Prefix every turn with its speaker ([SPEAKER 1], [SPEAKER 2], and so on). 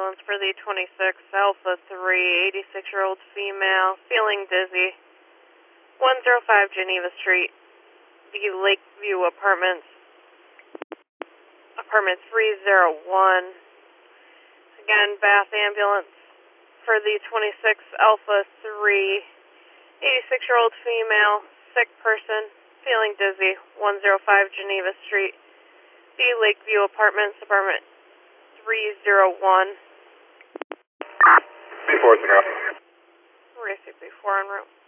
[SPEAKER 1] ambulance for the 26 Alpha 3, 86-year-old female, feeling dizzy. 105 Geneva Street, the Lakeview Apartments, apartment 301. Again, Bath ambulance for the 26 Alpha 3, 86-year-old female, sick person, feeling dizzy. 105 Geneva Street, the Lakeview Apartments, apartment 301.
[SPEAKER 2] Before it's en route.
[SPEAKER 1] Racing before en route.